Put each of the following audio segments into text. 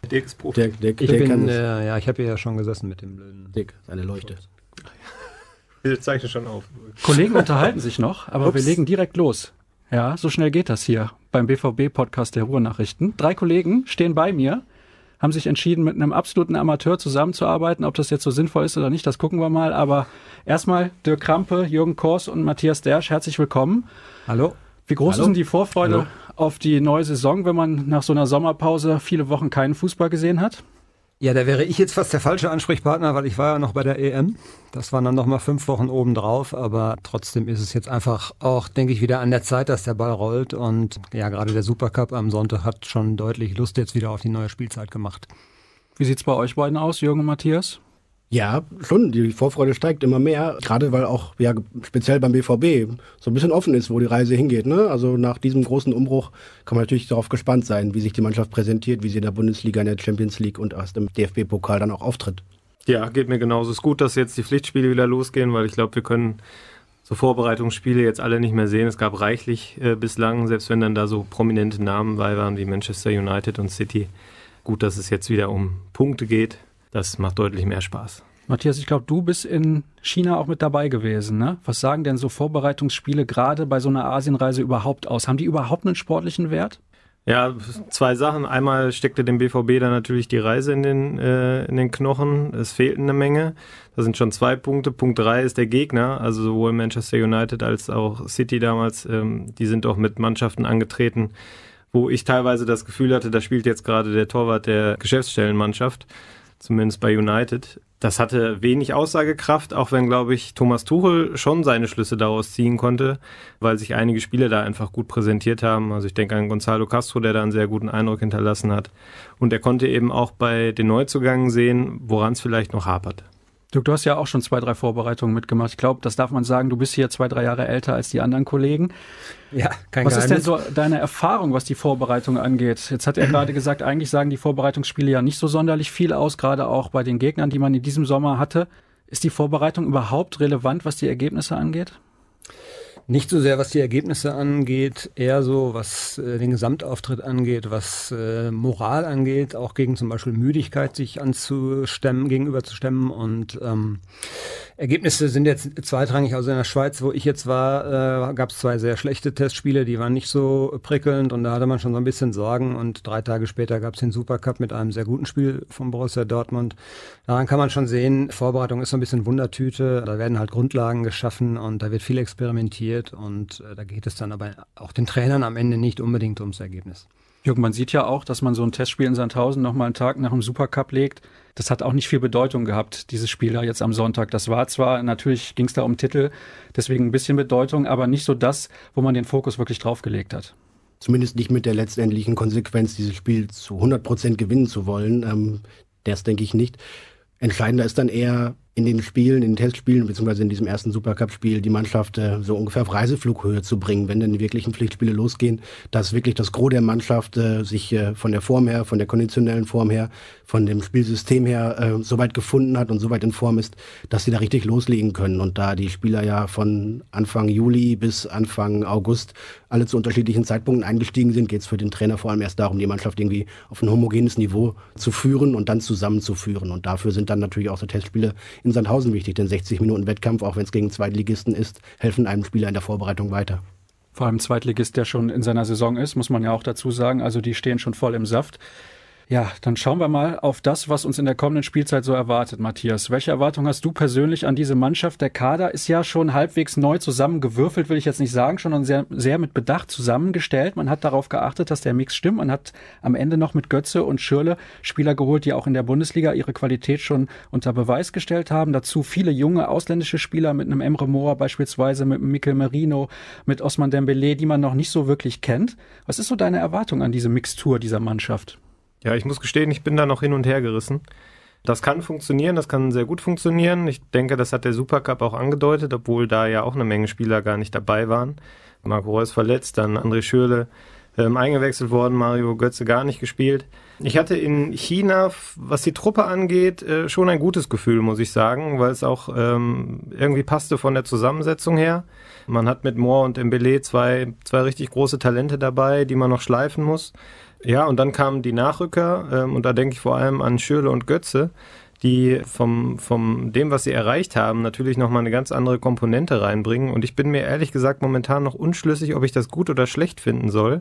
Dick ist Profi. Ich habe ja schon gesessen mit dem blöden Dick, seine Leuchte. Wir zeichnen schon auf. Kollegen unterhalten sich noch, aber wir legen direkt los. Ja, so schnell geht das hier beim BVB-Podcast der Ruhrnachrichten. 3 Kollegen stehen bei mir, haben sich entschieden, mit einem absoluten Amateur zusammenzuarbeiten. Ob das jetzt so sinnvoll ist oder nicht, das gucken wir mal. Aber erstmal Dirk Krampe, Jürgen Kors und Matthias Dersch, herzlich willkommen. Hallo. Wie groß ist denn die Vorfreude auf die neue Saison, wenn man nach so einer Sommerpause viele Wochen keinen Fußball gesehen hat? Ja, da wäre ich jetzt fast der falsche Ansprechpartner, weil ich war ja noch bei der EM. Das waren dann nochmal 5 Wochen obendrauf, aber trotzdem ist es jetzt einfach auch, denke ich, wieder an der Zeit, dass der Ball rollt. Und ja, gerade der Supercup am Sonntag hat schon deutlich Lust jetzt wieder auf die neue Spielzeit gemacht. Wie sieht's bei euch beiden aus, Jürgen und Matthias? Ja, schon. Die Vorfreude steigt immer mehr, gerade weil auch speziell beim BVB so ein bisschen offen ist, wo die Reise hingeht. Ne? Also nach diesem großen Umbruch kann man natürlich darauf gespannt sein, wie sich die Mannschaft präsentiert, wie sie in der Bundesliga, in der Champions League und aus dem DFB-Pokal dann auch auftritt. Ja, geht mir genauso. Es ist gut, dass jetzt die Pflichtspiele wieder losgehen, weil ich glaube, wir können so Vorbereitungsspiele jetzt alle nicht mehr sehen. Es gab reichlich bislang, selbst wenn dann da so prominente Namen bei waren wie Manchester United und City. Gut, dass es jetzt wieder um Punkte geht. Das macht deutlich mehr Spaß. Matthias, ich glaube, du bist in China auch mit dabei gewesen, ne? Was sagen denn so Vorbereitungsspiele gerade bei so einer Asienreise überhaupt aus? Haben die überhaupt einen sportlichen Wert? Ja, 2 Sachen. Einmal steckte dem BVB dann natürlich die Reise in den Knochen. Es fehlten eine Menge. Das sind schon 2 Punkte. Punkt 3 ist der Gegner. Also sowohl Manchester United als auch City damals. Die sind auch mit Mannschaften angetreten, wo ich teilweise das Gefühl hatte, da spielt jetzt gerade der Torwart der Geschäftsstellenmannschaft. Zumindest bei United. Das hatte wenig Aussagekraft, auch wenn, glaube ich, Thomas Tuchel schon seine Schlüsse daraus ziehen konnte, weil sich einige Spieler da einfach gut präsentiert haben. Also ich denke an Gonzalo Castro, der da einen sehr guten Eindruck hinterlassen hat. Und er konnte eben auch bei den Neuzugängen sehen, woran es vielleicht noch hapert. Dirk, du hast ja auch schon 2, 3 Vorbereitungen mitgemacht. Ich glaube, das darf man sagen, du bist hier 2, 3 Jahre älter als die anderen Kollegen. Ja, kein Was Geheimnis. ist denn so deine Erfahrung, was die Vorbereitung angeht? Jetzt hat er gerade gesagt, eigentlich sagen die Vorbereitungsspiele ja nicht so sonderlich viel aus, gerade auch bei den Gegnern, die man in diesem Sommer hatte. Ist die Vorbereitung überhaupt relevant, was die Ergebnisse angeht? Nicht so sehr, was die Ergebnisse angeht, eher so, was den Gesamtauftritt angeht, was Moral angeht, auch gegen zum Beispiel Müdigkeit sich gegenüberzustemmen. Und Ergebnisse sind jetzt zweitrangig. Also in der Schweiz, wo ich jetzt war, gab es 2 sehr schlechte Testspiele, die waren nicht so prickelnd und da hatte man schon so ein bisschen Sorgen. Und 3 Tage später gab es den Supercup mit einem sehr guten Spiel von Borussia Dortmund. Daran kann man schon sehen, Vorbereitung ist so ein bisschen Wundertüte. Da werden halt Grundlagen geschaffen und da wird viel experimentiert. Und da geht es dann aber auch den Trainern am Ende nicht unbedingt ums Ergebnis. Jürgen, man sieht ja auch, dass man so ein Testspiel in Sandhausen nochmal einen Tag nach dem Supercup legt. Das hat auch nicht viel Bedeutung gehabt, dieses Spiel da jetzt am Sonntag. Das war zwar, natürlich ging es da um Titel, deswegen ein bisschen Bedeutung, aber nicht so das, wo man den Fokus wirklich drauf gelegt hat. Zumindest nicht mit der letztendlichen Konsequenz, dieses Spiel zu 100% gewinnen zu wollen. Das denke ich nicht. Entscheidender ist dann eher in den Spielen, in den Testspielen, beziehungsweise in diesem ersten Supercup-Spiel die Mannschaft so ungefähr auf Reiseflughöhe zu bringen, wenn dann die wirklichen Pflichtspiele losgehen, dass wirklich das Gros der Mannschaft sich von der Form her, von der konditionellen Form her, von dem Spielsystem her so weit gefunden hat und so weit in Form ist, dass sie da richtig loslegen können. Und da die Spieler ja von Anfang Juli bis Anfang August alle zu unterschiedlichen Zeitpunkten eingestiegen sind, geht es für den Trainer vor allem erst darum, die Mannschaft irgendwie auf ein homogenes Niveau zu führen und dann zusammenzuführen. Und dafür sind dann natürlich auch so Testspiele in Sandhausen wichtig, denn 60 Minuten Wettkampf, auch wenn es gegen Zweitligisten ist, helfen einem Spieler in der Vorbereitung weiter. Vor allem Zweitligist, der schon in seiner Saison ist, muss man ja auch dazu sagen. Also die stehen schon voll im Saft. Ja, dann schauen wir mal auf das, was uns in der kommenden Spielzeit so erwartet, Matthias. Welche Erwartungen hast du persönlich an diese Mannschaft? Der Kader ist ja schon halbwegs neu zusammengewürfelt, will ich jetzt nicht sagen, schon sehr, sehr mit Bedacht zusammengestellt. Man hat darauf geachtet, dass der Mix stimmt. Man hat am Ende noch mit Götze und Schürrle Spieler geholt, die auch in der Bundesliga ihre Qualität schon unter Beweis gestellt haben. Dazu viele junge ausländische Spieler mit einem Emre Mor beispielsweise, mit Mikel Merino, mit Ousmane Dembélé, die man noch nicht so wirklich kennt. Was ist so deine Erwartung an diese Mixtur dieser Mannschaft? Ja, ich muss gestehen, ich bin da noch hin und her gerissen. Das kann funktionieren, das kann sehr gut funktionieren. Ich denke, das hat der Supercup auch angedeutet, obwohl da ja auch eine Menge Spieler gar nicht dabei waren. Marco Reus verletzt, dann André Schürrle eingewechselt worden, Mario Götze gar nicht gespielt. Ich hatte in China, was die Truppe angeht, schon ein gutes Gefühl, muss ich sagen, weil es auch irgendwie passte von der Zusammensetzung her. Man hat mit Mor und Dembélé zwei richtig große Talente dabei, die man noch schleifen muss. Ja, und dann kamen die Nachrücker und da denke ich vor allem an Schürrle und Götze, die vom dem, was sie erreicht haben, natürlich nochmal eine ganz andere Komponente reinbringen. Und ich bin mir ehrlich gesagt momentan noch unschlüssig, ob ich das gut oder schlecht finden soll,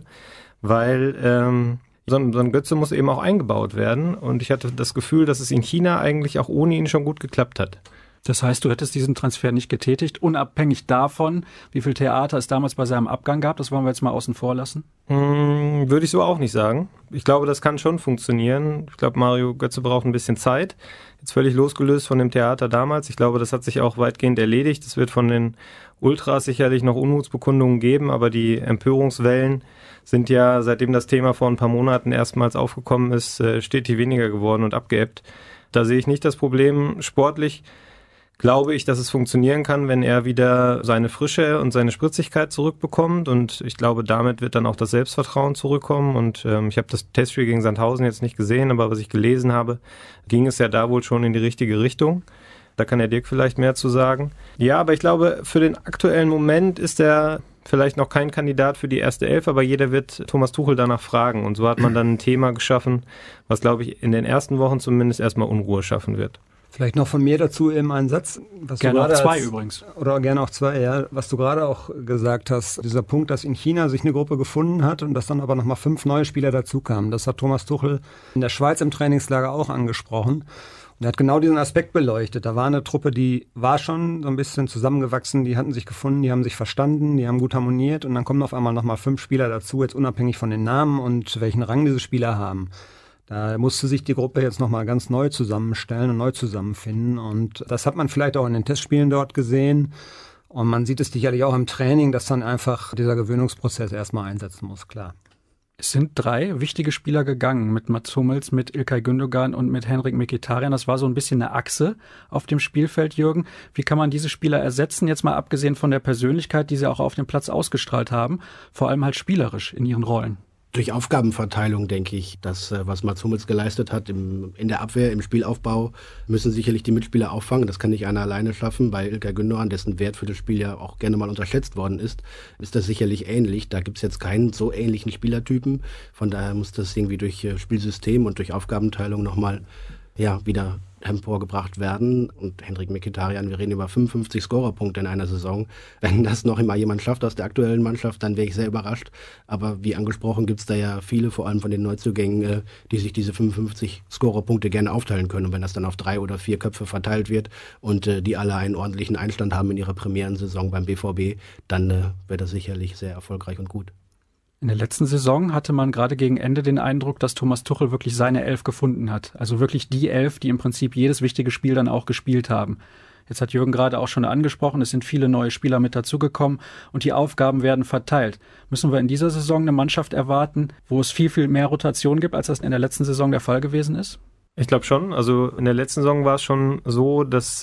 weil so ein Götze muss eben auch eingebaut werden. Und ich hatte das Gefühl, dass es in China eigentlich auch ohne ihn schon gut geklappt hat. Das heißt, du hättest diesen Transfer nicht getätigt, unabhängig davon, wie viel Theater es damals bei seinem Abgang gab. Das wollen wir jetzt mal außen vor lassen. Würde ich so auch nicht sagen. Ich glaube, das kann schon funktionieren. Ich glaube, Mario Götze braucht ein bisschen Zeit. Jetzt völlig losgelöst von dem Theater damals. Ich glaube, das hat sich auch weitgehend erledigt. Es wird von den Ultras sicherlich noch Unmutsbekundungen geben, aber die Empörungswellen sind ja, seitdem das Thema vor ein paar Monaten erstmals aufgekommen ist, stetig weniger geworden und abgeebbt. Da sehe ich nicht das Problem. Sportlich glaube ich, dass es funktionieren kann, wenn er wieder seine Frische und seine Spritzigkeit zurückbekommt. Und ich glaube, damit wird dann auch das Selbstvertrauen zurückkommen. Und ich habe das Testspiel gegen Sandhausen jetzt nicht gesehen, aber was ich gelesen habe, ging es ja da wohl schon in die richtige Richtung. Da kann der Dirk vielleicht mehr zu sagen. Ja, aber ich glaube, für den aktuellen Moment ist er vielleicht noch kein Kandidat für die erste Elf, aber jeder wird Thomas Tuchel danach fragen. Und so hat man dann ein Thema geschaffen, was, glaube ich, in den ersten Wochen zumindest erstmal Unruhe schaffen wird. Vielleicht noch von mir dazu eben einen Satz. Was gerne du auch zwei übrigens. Oder gerne auch zwei, ja. Was du gerade auch gesagt hast, dieser Punkt, dass in China sich eine Gruppe gefunden hat und dass dann aber nochmal 5 neue Spieler dazukamen. Das hat Thomas Tuchel in der Schweiz im Trainingslager auch angesprochen. Und er hat genau diesen Aspekt beleuchtet. Da war eine Truppe, die war schon so ein bisschen zusammengewachsen, die hatten sich gefunden, die haben sich verstanden, die haben gut harmoniert und dann kommen auf einmal nochmal 5 Spieler dazu, jetzt unabhängig von den Namen und welchen Rang diese Spieler haben. Da musste sich die Gruppe jetzt nochmal ganz neu zusammenstellen und neu zusammenfinden. Und das hat man vielleicht auch in den Testspielen dort gesehen. Und man sieht es sicherlich auch im Training, dass dann einfach dieser Gewöhnungsprozess erstmal einsetzen muss, klar. Es sind 3 wichtige Spieler gegangen, mit Mats Hummels, mit İlkay Gündogan und mit Henrikh Mkhitaryan. Das war so ein bisschen eine Achse auf dem Spielfeld, Jürgen. Wie kann man diese Spieler ersetzen, jetzt mal abgesehen von der Persönlichkeit, die sie auch auf dem Platz ausgestrahlt haben, vor allem halt spielerisch in ihren Rollen? Durch Aufgabenverteilung denke ich, dass was Mats Hummels geleistet hat in der Abwehr, im Spielaufbau, müssen sicherlich die Mitspieler auffangen. Das kann nicht einer alleine schaffen. Bei İlkay Gündogan, dessen Wert für das Spiel ja auch gerne mal unterschätzt worden ist das sicherlich ähnlich. Da gibt es jetzt keinen so ähnlichen Spielertypen. Von daher muss das irgendwie durch Spielsystem und durch Aufgabenteilung nochmal wieder emporgebracht werden. Und Henrikh Mkhitaryan, wir reden über 55 Scorerpunkte in einer Saison. Wenn das noch immer jemand schafft aus der aktuellen Mannschaft, dann wäre ich sehr überrascht. Aber wie angesprochen gibt es da ja viele, vor allem von den Neuzugängen, die sich diese 55 Scorerpunkte gerne aufteilen können. Und wenn das dann auf 3 oder 4 Köpfe verteilt wird und die alle einen ordentlichen Einstand haben in ihrer Premierensaison beim BVB, dann wäre das sicherlich sehr erfolgreich und gut. In der letzten Saison hatte man gerade gegen Ende den Eindruck, dass Thomas Tuchel wirklich seine 11 gefunden hat. Also wirklich die 11, die im Prinzip jedes wichtige Spiel dann auch gespielt haben. Jetzt hat Jürgen gerade auch schon angesprochen, es sind viele neue Spieler mit dazugekommen und die Aufgaben werden verteilt. Müssen wir in dieser Saison eine Mannschaft erwarten, wo es viel, viel mehr Rotation gibt, als das in der letzten Saison der Fall gewesen ist? Ich glaube schon. Also in der letzten Saison war es schon so, dass,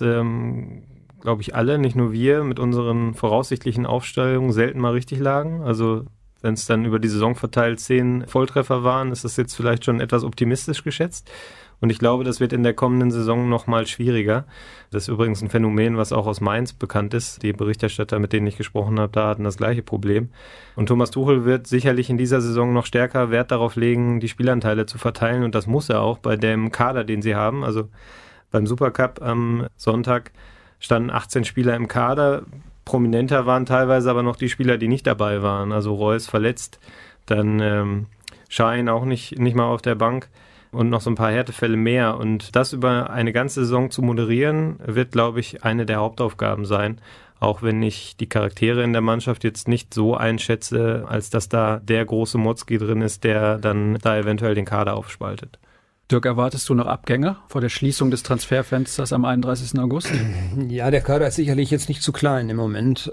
glaube ich, alle, nicht nur wir, mit unseren voraussichtlichen Aufstellungen selten mal richtig lagen. Also wenn es dann über die Saison verteilt 10 Volltreffer waren, ist das jetzt vielleicht schon etwas optimistisch geschätzt. Und ich glaube, das wird in der kommenden Saison noch mal schwieriger. Das ist übrigens ein Phänomen, was auch aus Mainz bekannt ist. Die Berichterstatter, mit denen ich gesprochen habe, da hatten das gleiche Problem. Und Thomas Tuchel wird sicherlich in dieser Saison noch stärker Wert darauf legen, die Spielanteile zu verteilen. Und das muss er auch bei dem Kader, den sie haben. Also beim Supercup am Sonntag standen 18 Spieler im Kader. Prominenter waren teilweise aber noch die Spieler, die nicht dabei waren. Also Reus verletzt, dann Schein auch nicht mal auf der Bank und noch so ein paar Härtefälle mehr. Und das über eine ganze Saison zu moderieren, wird, glaube ich, eine der Hauptaufgaben sein. Auch wenn ich die Charaktere in der Mannschaft jetzt nicht so einschätze, als dass da der große Motzki drin ist, der dann da eventuell den Kader aufspaltet. Dirk, erwartest du noch Abgänge vor der Schließung des Transferfensters am 31. August? Ja, der Kader ist sicherlich jetzt nicht zu klein im Moment.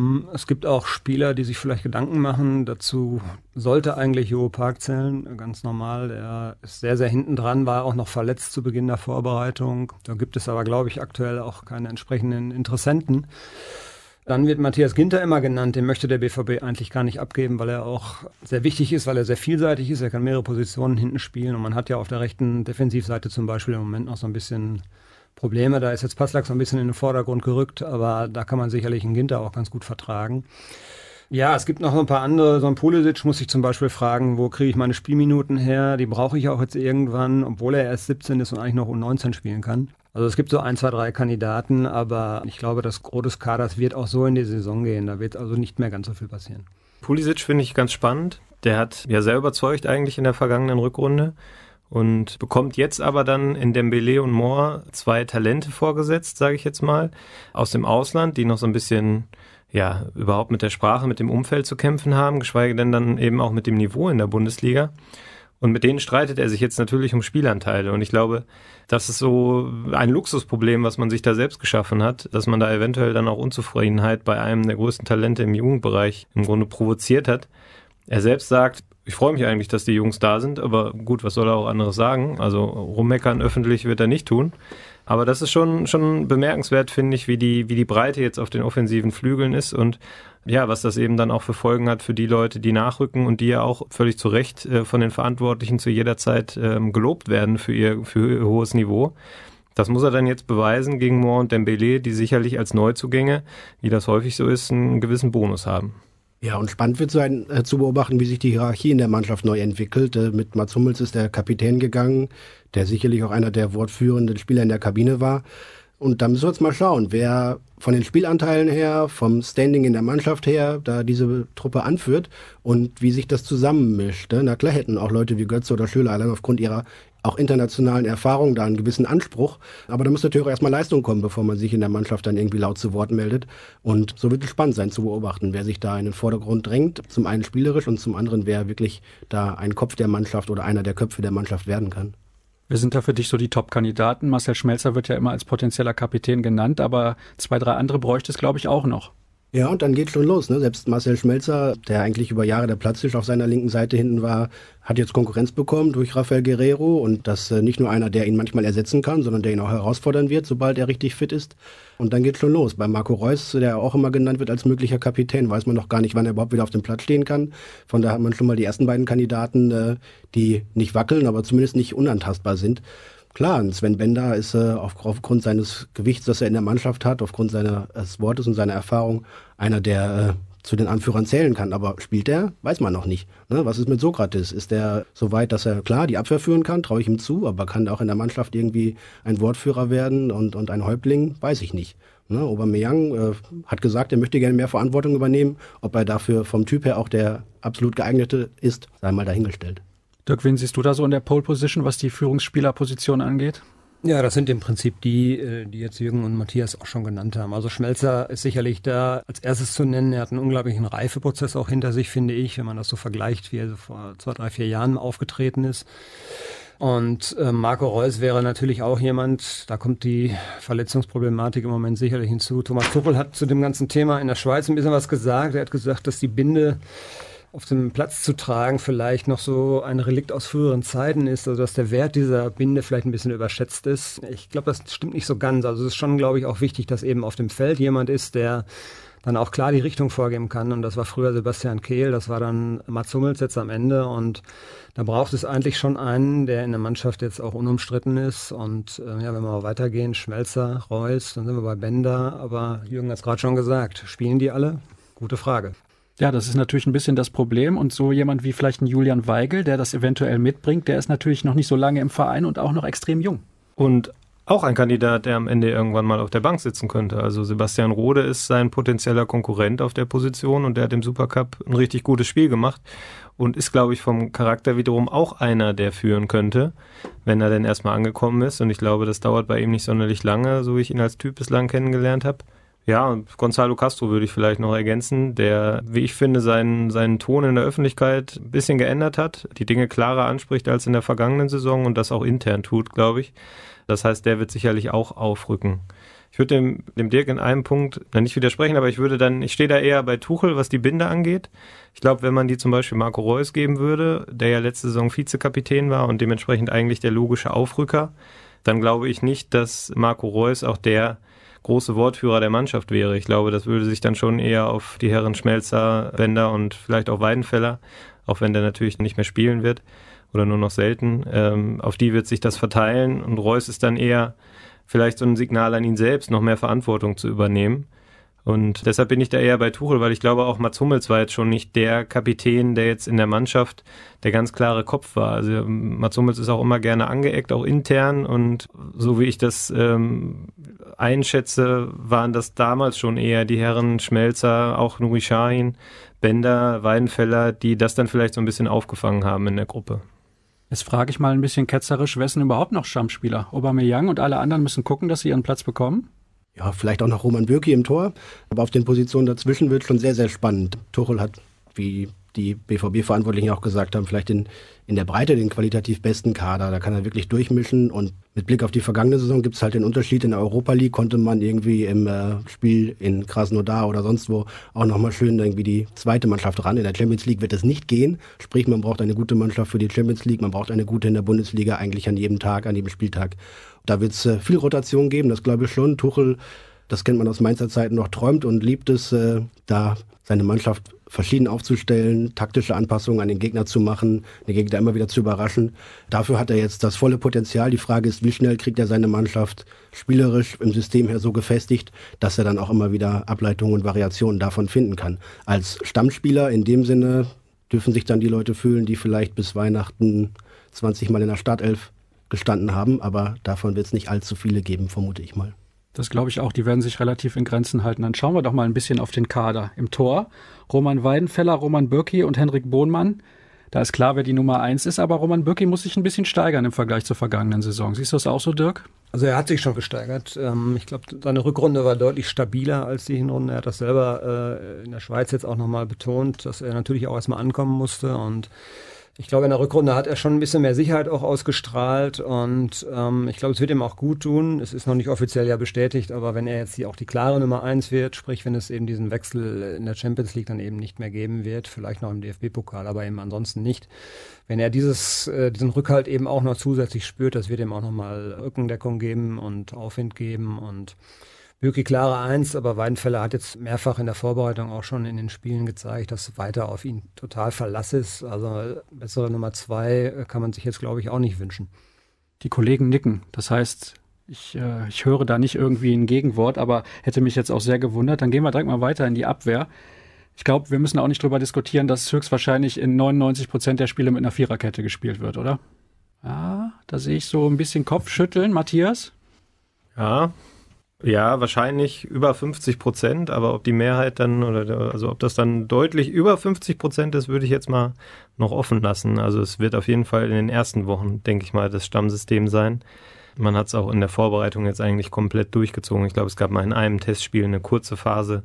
Es gibt auch Spieler, die sich vielleicht Gedanken machen. Dazu sollte eigentlich Jo Park zählen, ganz normal. Er ist sehr, sehr hinten dran, war auch noch verletzt zu Beginn der Vorbereitung. Da gibt es aber, glaube ich, aktuell auch keine entsprechenden Interessenten. Dann wird Matthias Ginter immer genannt, den möchte der BVB eigentlich gar nicht abgeben, weil er auch sehr wichtig ist, weil er sehr vielseitig ist. Er kann mehrere Positionen hinten spielen und man hat ja auf der rechten Defensivseite zum Beispiel im Moment noch so ein bisschen Probleme. Da ist jetzt Passlack so ein bisschen in den Vordergrund gerückt, aber da kann man sicherlich einen Ginter auch ganz gut vertragen. Ja, es gibt noch ein paar andere. So ein Pulisic muss ich zum Beispiel fragen, wo kriege ich meine Spielminuten her? Die brauche ich auch jetzt irgendwann, obwohl er erst 17 ist und eigentlich noch U19 spielen kann. Also es gibt so 1, 2, 3 Kandidaten, aber ich glaube, das Gros des Kaders wird auch so in die Saison gehen. Da wird also nicht mehr ganz so viel passieren. Pulisic finde ich ganz spannend. Der hat ja sehr überzeugt eigentlich in der vergangenen Rückrunde und bekommt jetzt aber dann in Dembélé und Moore 2 Talente vorgesetzt, sage ich jetzt mal, aus dem Ausland, die noch so ein bisschen überhaupt mit der Sprache, mit dem Umfeld zu kämpfen haben, geschweige denn dann eben auch mit dem Niveau in der Bundesliga. Und mit denen streitet er sich jetzt natürlich um Spielanteile. Und ich glaube, das ist so ein Luxusproblem, was man sich da selbst geschaffen hat, dass man da eventuell dann auch Unzufriedenheit bei einem der größten Talente im Jugendbereich im Grunde provoziert hat. Er selbst sagt, ich freue mich eigentlich, dass die Jungs da sind, aber gut, was soll er auch anderes sagen? Also rummeckern öffentlich wird er nicht tun. Aber das ist schon bemerkenswert, finde ich, wie die Breite jetzt auf den offensiven Flügeln ist und ja, was das eben dann auch für Folgen hat für die Leute, die nachrücken und die ja auch völlig zu Recht von den Verantwortlichen zu jeder Zeit gelobt werden für ihr hohes Niveau. Das muss er dann jetzt beweisen gegen Moore und Dembélé, die sicherlich als Neuzugänge, wie das häufig so ist, einen gewissen Bonus haben. Ja, und spannend wird sein zu beobachten, wie sich die Hierarchie in der Mannschaft neu entwickelt. Mit Mats Hummels ist der Kapitän gegangen, der sicherlich auch einer der wortführenden Spieler in der Kabine war. Und da müssen wir jetzt mal schauen, wer von den Spielanteilen her, vom Standing in der Mannschaft her, da diese Truppe anführt und wie sich das zusammenmischt. Na klar hätten auch Leute wie Götze oder Schürrle allein aufgrund ihrer auch internationalen Erfahrung da einen gewissen Anspruch. Aber da muss natürlich auch erstmal Leistung kommen, bevor man sich in der Mannschaft dann irgendwie laut zu Wort meldet. Und so wird es spannend sein zu beobachten, wer sich da in den Vordergrund drängt. Zum einen spielerisch und zum anderen, wer wirklich da ein Kopf der Mannschaft oder einer der Köpfe der Mannschaft werden kann. Wer sind da für dich so die Top-Kandidaten? Marcel Schmelzer wird ja immer als potenzieller Kapitän genannt, aber 2, 3 andere bräuchte es, glaube ich, auch noch. Ja, und dann geht's schon los. Ne? Selbst Marcel Schmelzer, der eigentlich über Jahre der Platzhirsch auf seiner linken Seite hinten war, hat jetzt Konkurrenz bekommen durch Rafael Guerreiro. Und das nicht nur einer, der ihn manchmal ersetzen kann, sondern der ihn auch herausfordern wird, sobald er richtig fit ist. Und dann geht's schon los. Bei Marco Reus, der auch immer genannt wird als möglicher Kapitän, weiß man noch gar nicht, wann er überhaupt wieder auf dem Platz stehen kann. Von daher hat man schon mal die ersten beiden Kandidaten, die nicht wackeln, aber zumindest nicht unantastbar sind. Klar, Sven Bender ist aufgrund seines Gewichts, das er in der Mannschaft hat, aufgrund seines Wortes und seiner Erfahrung, einer, der zu den Anführern zählen kann. Aber spielt er? Weiß man noch nicht. Ne? Was ist mit Sokrates? Ist er so weit, dass er, klar, die Abwehr führen kann? Traue ich ihm zu. Aber kann er auch in der Mannschaft irgendwie ein Wortführer werden und ein Häuptling? Weiß ich nicht. Ne? Aubameyang hat gesagt, er möchte gerne mehr Verantwortung übernehmen. Ob er dafür vom Typ her auch der absolut geeignete ist, sei mal dahingestellt. Dirk, wen siehst du da so in der Pole-Position, was die Führungsspielerposition angeht? Ja, das sind im Prinzip die jetzt Jürgen und Matthias auch schon genannt haben. Also Schmelzer ist sicherlich da als erstes zu nennen. Er hat einen unglaublichen Reifeprozess auch hinter sich, finde ich, wenn man das so vergleicht, wie er so vor 2, 3, 4 Jahren aufgetreten ist. Und Marco Reus wäre natürlich auch jemand, da kommt die Verletzungsproblematik im Moment sicherlich hinzu. Thomas Tuchel hat zu dem ganzen Thema in der Schweiz ein bisschen was gesagt. Er hat gesagt, dass die Binde auf dem Platz zu tragen vielleicht noch so ein Relikt aus früheren Zeiten ist, also dass der Wert dieser Binde vielleicht ein bisschen überschätzt ist. Ich glaube, das stimmt nicht so ganz. Also es ist schon, glaube ich, auch wichtig, dass eben auf dem Feld jemand ist, der dann auch klar die Richtung vorgeben kann. Und das war früher Sebastian Kehl, das war dann Mats Hummels jetzt am Ende. Und da braucht es eigentlich schon einen, der in der Mannschaft jetzt auch unumstritten ist. Und wenn wir mal weitergehen, Schmelzer, Reus, dann sind wir bei Bender. Aber Jürgen hat es gerade schon gesagt, spielen die alle? Gute Frage. Ja, das ist natürlich ein bisschen das Problem und so jemand wie vielleicht ein Julian Weigl, der das eventuell mitbringt, der ist natürlich noch nicht so lange im Verein und auch noch extrem jung. Und auch ein Kandidat, der am Ende irgendwann mal auf der Bank sitzen könnte. Also Sebastian Rode ist sein potenzieller Konkurrent auf der Position und der hat im Supercup ein richtig gutes Spiel gemacht und ist, glaube ich, vom Charakter wiederum auch einer, der führen könnte, wenn er denn erstmal angekommen ist. Und ich glaube, das dauert bei ihm nicht sonderlich lange, so wie ich ihn als Typ bislang kennengelernt habe. Ja, und Gonzalo Castro würde ich vielleicht noch ergänzen, der, wie ich finde, seinen Ton in der Öffentlichkeit ein bisschen geändert hat, die Dinge klarer anspricht als in der vergangenen Saison und das auch intern tut, glaube ich. Das heißt, der wird sicherlich auch aufrücken. Ich würde dem Dirk in einem Punkt nicht widersprechen, aber ich stehe da eher bei Tuchel, was die Binde angeht. Ich glaube, wenn man die zum Beispiel Marco Reus geben würde, der ja letzte Saison Vizekapitän war und dementsprechend eigentlich der logische Aufrücker, dann glaube ich nicht, dass Marco Reus auch der große Wortführer der Mannschaft wäre. Ich glaube, das würde sich dann schon eher auf die Herren Schmelzer, Bender und vielleicht auch Weidenfeller, auch wenn der natürlich nicht mehr spielen wird oder nur noch selten, auf die wird sich das verteilen und Reus ist dann eher vielleicht so ein Signal an ihn selbst, noch mehr Verantwortung zu übernehmen. Und deshalb bin ich da eher bei Tuchel, weil ich glaube auch Mats Hummels war jetzt schon nicht der Kapitän, der jetzt in der Mannschaft der ganz klare Kopf war. Also Mats Hummels ist auch immer gerne angeeckt, auch intern, und so wie ich das einschätze, waren das damals schon eher die Herren Schmelzer, auch Nuri Sahin, Bender, Weidenfeller, die das dann vielleicht so ein bisschen aufgefangen haben in der Gruppe. Jetzt frage ich mal ein bisschen ketzerisch, wer ist denn überhaupt noch Stammspieler? Aubameyang und alle anderen müssen gucken, dass sie ihren Platz bekommen? Ja, vielleicht auch noch Roman Bürki im Tor. Aber auf den Positionen dazwischen wird schon sehr, sehr spannend. Tuchel hat, wie die BVB-Verantwortlichen auch gesagt haben, vielleicht in der Breite den qualitativ besten Kader. Da kann er wirklich durchmischen. Und mit Blick auf die vergangene Saison gibt es halt den Unterschied. In der Europa League konnte man irgendwie im Spiel in Krasnodar oder sonst wo auch nochmal schön irgendwie die zweite Mannschaft ran. In der Champions League wird es nicht gehen. Sprich, man braucht eine gute Mannschaft für die Champions League. Man braucht eine gute in der Bundesliga eigentlich an jedem Tag, an jedem Spieltag. Da wird es viel Rotation geben, das glaube ich schon. Tuchel, das kennt man aus Mainzer Zeiten noch, träumt und liebt es, da seine Mannschaft verschieden aufzustellen, taktische Anpassungen an den Gegner zu machen, den Gegner immer wieder zu überraschen. Dafür hat er jetzt das volle Potenzial. Die Frage ist, wie schnell kriegt er seine Mannschaft spielerisch im System her so gefestigt, dass er dann auch immer wieder Ableitungen und Variationen davon finden kann. Als Stammspieler in dem Sinne dürfen sich dann die Leute fühlen, die vielleicht bis Weihnachten 20 Mal in der Startelf gestanden haben, aber davon wird es nicht allzu viele geben, vermute ich mal. Das glaube ich auch, die werden sich relativ in Grenzen halten. Dann schauen wir doch mal ein bisschen auf den Kader. Im Tor Roman Weidenfeller, Roman Bürki und Henrik Bohnmann. Da ist klar, wer die Nummer 1 ist, aber Roman Bürki muss sich ein bisschen steigern im Vergleich zur vergangenen Saison. Siehst du das auch so, Dirk? Also er hat sich schon gesteigert. Ich glaube, seine Rückrunde war deutlich stabiler als die Hinrunde. Er hat das selber in der Schweiz jetzt auch nochmal betont, dass er natürlich auch erstmal ankommen musste, und ich glaube, in der Rückrunde hat er schon ein bisschen mehr Sicherheit auch ausgestrahlt, und ich glaube, es wird ihm auch gut tun. Es ist noch nicht offiziell ja bestätigt, aber wenn er jetzt auch die klare Nummer 1 wird, sprich, wenn es eben diesen Wechsel in der Champions League dann eben nicht mehr geben wird, vielleicht noch im DFB-Pokal, aber eben ansonsten nicht. Wenn er diesen Rückhalt eben auch noch zusätzlich spürt, das wird ihm auch nochmal Rückendeckung geben und Aufwind geben, und Bürki klare 1, aber Weidenfeller hat jetzt mehrfach in der Vorbereitung auch schon in den Spielen gezeigt, dass weiter auf ihn total Verlass ist. Also bessere Nummer 2 kann man sich jetzt, glaube ich, auch nicht wünschen. Die Kollegen nicken. Das heißt, ich höre da nicht irgendwie ein Gegenwort, aber hätte mich jetzt auch sehr gewundert. Dann gehen wir direkt mal weiter in die Abwehr. Ich glaube, wir müssen auch nicht drüber diskutieren, dass höchstwahrscheinlich in 99% der Spiele mit einer Viererkette gespielt wird, oder? Ja, da sehe ich so ein bisschen Kopfschütteln. Matthias? Ja, wahrscheinlich über 50%, aber ob die Mehrheit dann, also ob das dann deutlich über 50% ist, würde ich jetzt mal noch offen lassen. Also es wird auf jeden Fall in den ersten Wochen, denke ich mal, das Stammsystem sein. Man hat es auch in der Vorbereitung jetzt eigentlich komplett durchgezogen. Ich glaube, es gab mal in einem Testspiel eine kurze Phase,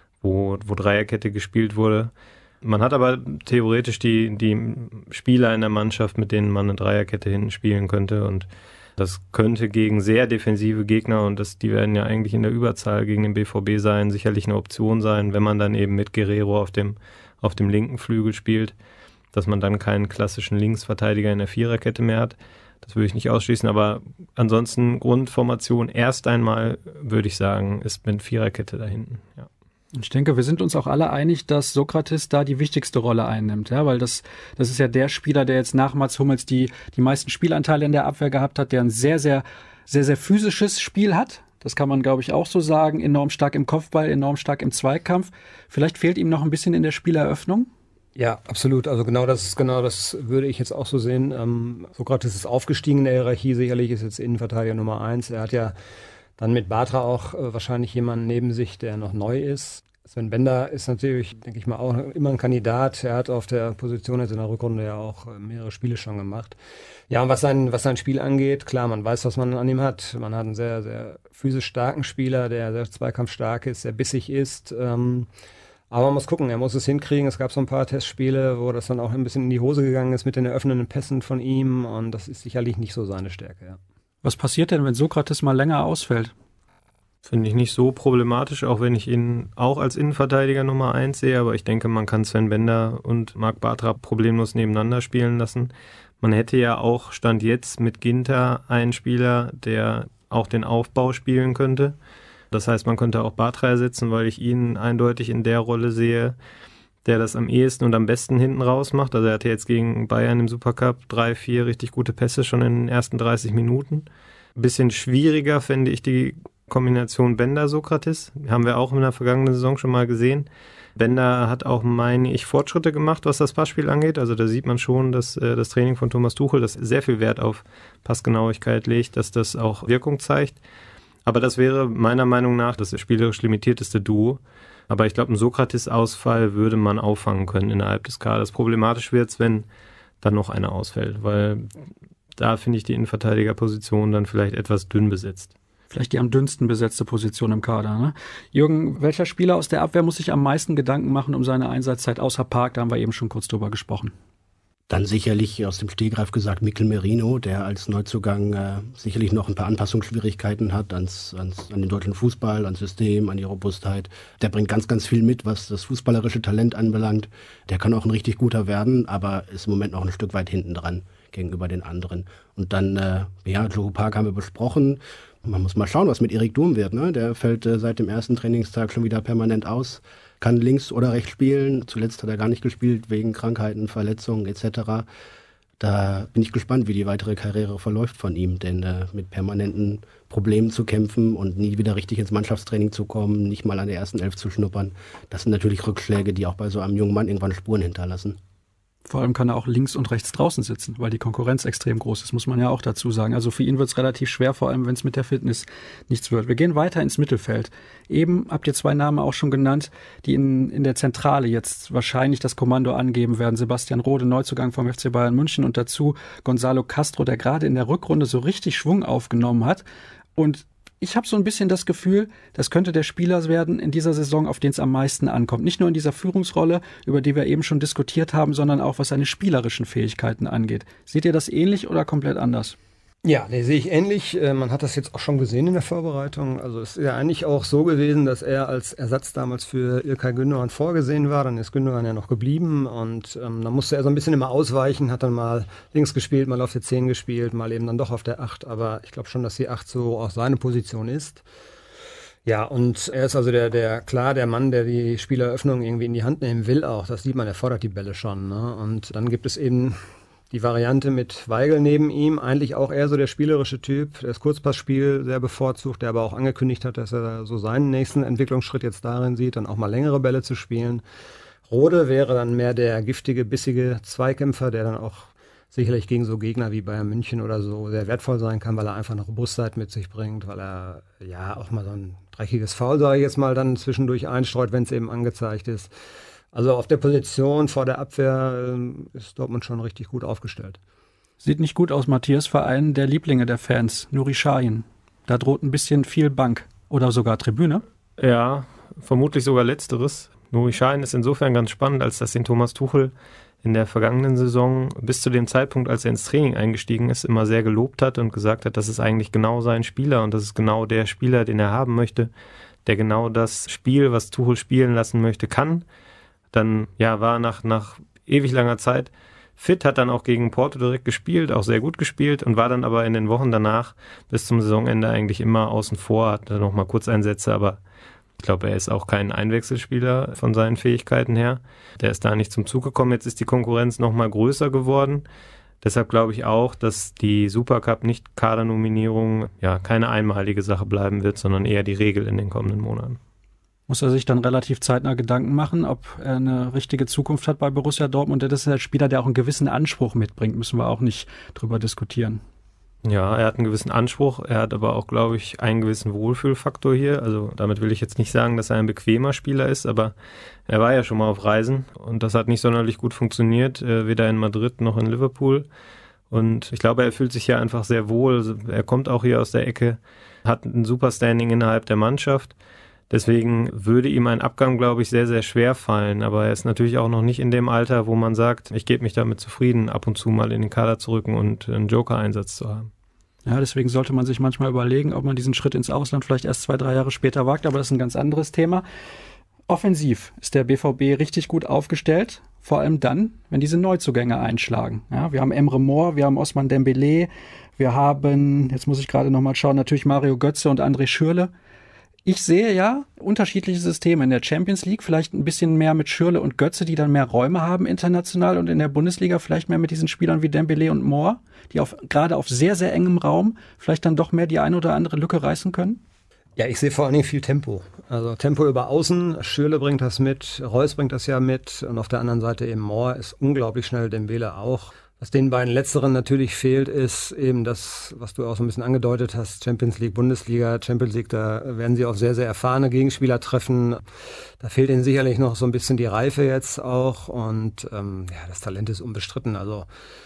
wo Dreierkette gespielt wurde. Man hat aber theoretisch die Spieler in der Mannschaft, mit denen man eine Dreierkette hinten spielen könnte, und das könnte gegen sehr defensive Gegner, und die werden ja eigentlich in der Überzahl gegen den BVB sein, sicherlich eine Option sein, wenn man dann eben mit Guerrero auf dem linken Flügel spielt, dass man dann keinen klassischen Linksverteidiger in der Viererkette mehr hat. Das würde ich nicht ausschließen, aber ansonsten Grundformation erst einmal, würde ich sagen, ist mit Viererkette da hinten, ja. Ich denke, wir sind uns auch alle einig, dass Sokratis da die wichtigste Rolle einnimmt, ja, weil das ist ja der Spieler, der jetzt nach Mats Hummels die meisten Spielanteile in der Abwehr gehabt hat, der ein sehr, sehr, sehr, sehr physisches Spiel hat. Das kann man, glaube ich, auch so sagen. Enorm stark im Kopfball, enorm stark im Zweikampf. Vielleicht fehlt ihm noch ein bisschen in der Spieleröffnung. Ja, absolut. Also genau das würde ich jetzt auch so sehen. Sokratis ist aufgestiegen in der Hierarchie. Sicherlich ist jetzt Innenverteidiger Nummer 1. Er hat ja dann mit Bartra auch wahrscheinlich jemanden neben sich, der noch neu ist. Sven Bender ist natürlich, denke ich mal, auch immer ein Kandidat. Er hat auf der Position jetzt in der Rückrunde ja auch mehrere Spiele schon gemacht. Ja, und was sein Spiel angeht, klar, man weiß, was man an ihm hat. Man hat einen sehr, sehr physisch starken Spieler, der sehr zweikampfstark ist, sehr bissig ist. Aber man muss gucken, er muss es hinkriegen. Es gab so ein paar Testspiele, wo das dann auch ein bisschen in die Hose gegangen ist mit den eröffnenden Pässen von ihm. Und das ist sicherlich nicht so seine Stärke, ja. Was passiert denn, wenn Sokratis mal länger ausfällt? Finde ich nicht so problematisch, auch wenn ich ihn auch als Innenverteidiger Nummer 1 sehe, aber ich denke, man kann Sven Bender und Marc Bartra problemlos nebeneinander spielen lassen. Man hätte ja auch, Stand jetzt, mit Ginter einen Spieler, der auch den Aufbau spielen könnte. Das heißt, man könnte auch Bartra ersetzen, weil ich ihn eindeutig in der Rolle sehe, der das am ehesten und am besten hinten raus macht. Also er hatte jetzt gegen Bayern im Supercup 3-4 richtig gute Pässe schon in den ersten 30 Minuten. Ein bisschen schwieriger fände ich die Kombination Bender-Sokratis. Haben wir auch in der vergangenen Saison schon mal gesehen. Bender hat auch, meine ich, Fortschritte gemacht, was das Passspiel angeht. Also da sieht man schon, dass das Training von Thomas Tuchel, das sehr viel Wert auf Passgenauigkeit legt, dass das auch Wirkung zeigt. Aber das wäre meiner Meinung nach das spielerisch limitierteste Duo. Aber ich glaube, einen Sokratis-Ausfall würde man auffangen können innerhalb des Kaders. Problematisch wird es, wenn dann noch einer ausfällt, weil da finde ich die Innenverteidigerposition dann vielleicht etwas dünn besetzt. Vielleicht die am dünnsten besetzte Position im Kader, ne? Jürgen, welcher Spieler aus der Abwehr muss sich am meisten Gedanken machen um seine Einsatzzeit außer Park? Da haben wir eben schon kurz drüber gesprochen. Dann sicherlich aus dem Stegreif gesagt Mikel Merino, der als Neuzugang sicherlich noch ein paar Anpassungsschwierigkeiten hat an den deutschen Fußball, ans System, an die Robustheit. Der bringt ganz, ganz viel mit, was das fußballerische Talent anbelangt. Der kann auch ein richtig guter werden, aber ist im Moment noch ein Stück weit hinten dran gegenüber den anderen. Und dann, Joe Park haben wir besprochen. Man muss mal schauen, was mit Erik Durm wird. Ne? Der fällt seit dem ersten Trainingstag schon wieder permanent aus. Kann links oder rechts spielen. Zuletzt hat er gar nicht gespielt wegen Krankheiten, Verletzungen etc. Da bin ich gespannt, wie die weitere Karriere verläuft von ihm. Denn mit permanenten Problemen zu kämpfen und nie wieder richtig ins Mannschaftstraining zu kommen, nicht mal an der ersten Elf zu schnuppern, das sind natürlich Rückschläge, die auch bei so einem jungen Mann irgendwann Spuren hinterlassen. Vor allem kann er auch links und rechts draußen sitzen, weil die Konkurrenz extrem groß ist, muss man ja auch dazu sagen. Also für ihn wird es relativ schwer, vor allem wenn es mit der Fitness nichts wird. Wir gehen weiter ins Mittelfeld. Eben habt ihr 2 Namen auch schon genannt, die in der Zentrale jetzt wahrscheinlich das Kommando angeben werden. Sebastian Rode, Neuzugang vom FC Bayern München, und dazu Gonzalo Castro, der gerade in der Rückrunde so richtig Schwung aufgenommen hat. Und ich habe so ein bisschen das Gefühl, das könnte der Spieler werden in dieser Saison, auf den es am meisten ankommt. Nicht nur in dieser Führungsrolle, über die wir eben schon diskutiert haben, sondern auch was seine spielerischen Fähigkeiten angeht. Seht ihr das ähnlich oder komplett anders? Ja, nee, sehe ich ähnlich. Man hat das jetzt auch schon gesehen in der Vorbereitung. Also es ist ja eigentlich auch so gewesen, dass er als Ersatz damals für İlkay Gündoğan vorgesehen war. Dann ist Gündoğan ja noch geblieben und dann musste er so ein bisschen immer ausweichen, hat dann mal links gespielt, mal auf der 10 gespielt, mal eben dann doch auf der 8. Aber ich glaube schon, dass die 8 so auch seine Position ist. Ja, und er ist also der Mann, der die Spieleröffnung irgendwie in die Hand nehmen will auch. Das sieht man, er fordert die Bälle schon. Ne? Und dann gibt es eben die Variante mit Weigl neben ihm, eigentlich auch eher so der spielerische Typ, der das Kurzpassspiel sehr bevorzugt, der aber auch angekündigt hat, dass er so seinen nächsten Entwicklungsschritt jetzt darin sieht, dann auch mal längere Bälle zu spielen. Rode wäre dann mehr der giftige, bissige Zweikämpfer, der dann auch sicherlich gegen so Gegner wie Bayern München oder so sehr wertvoll sein kann, weil er einfach eine Robustheit mit sich bringt, weil er ja auch mal so ein dreckiges Foul, sage ich jetzt mal, dann zwischendurch einstreut, wenn es eben angezeigt ist. Also auf der Position vor der Abwehr ist Dortmund schon richtig gut aufgestellt. Sieht nicht gut aus, Matthias, für einen der Lieblinge der Fans, Nuri Sahin. Da droht ein bisschen viel Bank oder sogar Tribüne. Ja, vermutlich sogar Letzteres. Nuri Sahin ist insofern ganz spannend, als dass den Thomas Tuchel in der vergangenen Saison bis zu dem Zeitpunkt, als er ins Training eingestiegen ist, immer sehr gelobt hat und gesagt hat, das ist eigentlich genau sein Spieler und das ist genau der Spieler, den er haben möchte, der genau das Spiel, was Tuchel spielen lassen möchte, kann. Dann war nach ewig langer Zeit fit, hat dann auch gegen Porto direkt gespielt, auch sehr gut gespielt und war dann aber in den Wochen danach bis zum Saisonende eigentlich immer außen vor, hatte noch mal Kurzeinsätze, aber ich glaube, er ist auch kein Einwechselspieler von seinen Fähigkeiten her. Der ist da nicht zum Zug gekommen. Jetzt ist die Konkurrenz noch mal größer geworden. Deshalb glaube ich auch, dass die Supercup-Nicht-Kadernominierung keine einmalige Sache bleiben wird, sondern eher die Regel in den kommenden Monaten. Muss er sich dann relativ zeitnah Gedanken machen, ob er eine richtige Zukunft hat bei Borussia Dortmund. Das ist ein Spieler, der auch einen gewissen Anspruch mitbringt, müssen wir auch nicht drüber diskutieren. Ja, er hat einen gewissen Anspruch, er hat aber auch, glaube ich, einen gewissen Wohlfühlfaktor hier. Also damit will ich jetzt nicht sagen, dass er ein bequemer Spieler ist, aber er war ja schon mal auf Reisen und das hat nicht sonderlich gut funktioniert, weder in Madrid noch in Liverpool. Und ich glaube, er fühlt sich hier einfach sehr wohl. Also er kommt auch hier aus der Ecke, hat ein super Standing innerhalb der Mannschaft. Deswegen würde ihm ein Abgang, glaube ich, sehr, sehr schwer fallen. Aber er ist natürlich auch noch nicht in dem Alter, wo man sagt, ich gebe mich damit zufrieden, ab und zu mal in den Kader zu rücken und einen Joker-Einsatz zu haben. Ja, deswegen sollte man sich manchmal überlegen, ob man diesen Schritt ins Ausland vielleicht erst 2-3 Jahre später wagt. Aber das ist ein ganz anderes Thema. Offensiv ist der BVB richtig gut aufgestellt. Vor allem dann, wenn diese Neuzugänge einschlagen. Ja, wir haben Emre Mor, wir haben Ousmane Dembélé, wir haben, jetzt muss ich gerade nochmal schauen, natürlich Mario Götze und André Schürrle. Ich sehe ja unterschiedliche Systeme in der Champions League, vielleicht ein bisschen mehr mit Schürrle und Götze, die dann mehr Räume haben international und in der Bundesliga vielleicht mehr mit diesen Spielern wie Dembélé und Moore, die gerade auf sehr, sehr engem Raum vielleicht dann doch mehr die eine oder andere Lücke reißen können. Ja, ich sehe vor allen Dingen viel Tempo. Also Tempo über Außen, Schürrle bringt das mit, Reus bringt das ja mit und auf der anderen Seite eben Mohr ist unglaublich schnell, Dembele auch. Was den beiden Letzteren natürlich fehlt, ist eben das, was du auch so ein bisschen angedeutet hast, Champions League, Bundesliga, Champions League, da werden sie auf sehr, sehr erfahrene Gegenspieler treffen. Da fehlt ihnen sicherlich noch so ein bisschen die Reife jetzt auch und das Talent ist unbestritten. Also